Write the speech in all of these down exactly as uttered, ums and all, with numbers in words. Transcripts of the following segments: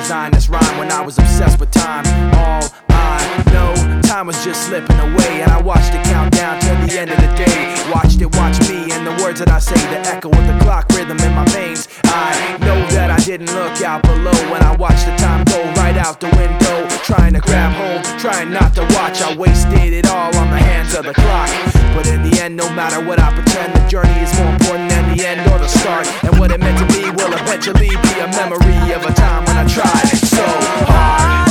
designed this rhyme when I was obsessed with time. All I know, time was just slipping away, and I watched it count down till the end of the day. Watched it watch me, and the words that I say, the echo of the clock rhythm in my veins. I know that I didn't look out below when I watched the time go right out the window. Trying to grab hold, trying not to watch, I wasted it all on the hands of the clock. But in the end, no matter what I pretend, the journey is more important than the end or the start. And what it meant to me will eventually be a memory of a time when I tried so hard.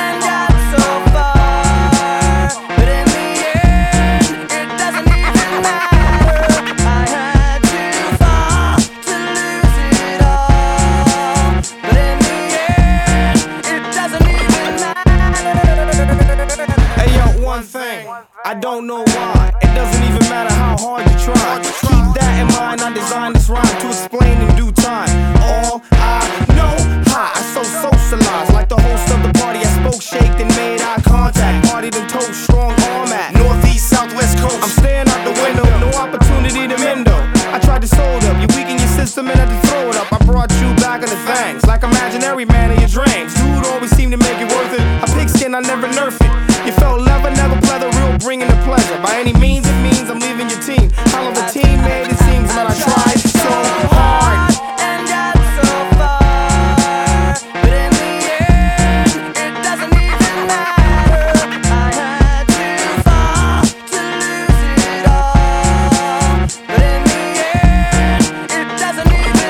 I don't know why, it doesn't even matter how hard you try. Keep that in mind, I designed this rhyme to explain in due time. All I know, hi, I so socialized. Like the host of the party, I spoke, shaked, and made eye contact. Partied and told strong arm at Northeast, Southwest coast. I'm staring out the window, no opportunity to mendo. I tried to sold up, you weaken your system and had to throw it up. I brought you back into things, like imaginary man in your dreams. Dude always seemed to make it worth it. A pigskin, I never nerf it. You felt leather, never pleather, real bringing the pleasure. By any means, it means I'm leaving your team. How long the team made it seems, but I tried so hard and got so far. But in the end, it doesn't even matter. I had to fall to lose it all. But in the end, it doesn't even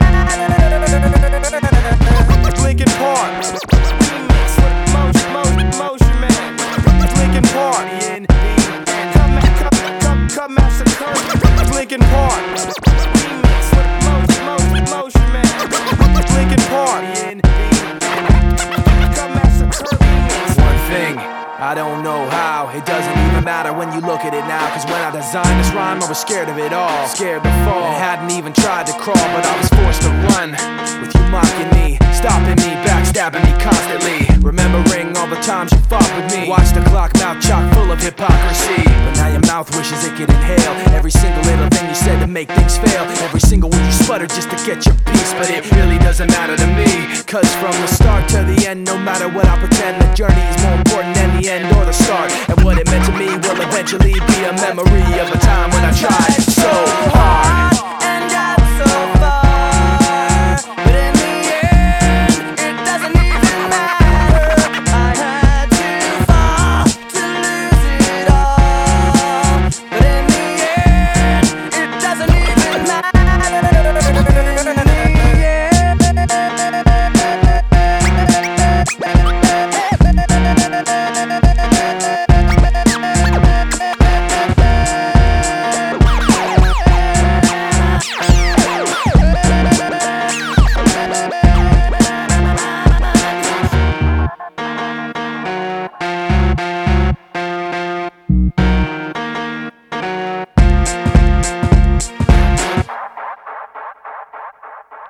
matter. Linkin Park. Linkin Park, come, come, come, come massacre. Linkin Park, remix with motion, motion, motion, man. Linkin Park, come massacre. One thing, I don't know how. It doesn't even matter when you look at it now. Cause when I designed this rhyme, I was scared of it all. Scared to fall, and hadn't even tried to crawl. But I was forced to run, with you mocking me, stopping me, backstabbing me constantly. Remembering all the times you fought with me. Watch the clock, mouth chock full of hypocrisy. But now your mouth wishes it could inhale every single little thing you said to make things fail. Every single word you sputtered just to get your piece. But it really doesn't matter to me, cause from the start to the end, no matter what I pretend, the journey is more important than the end or the start. And what it meant to me will eventually be a memory of a time when I tried so hard.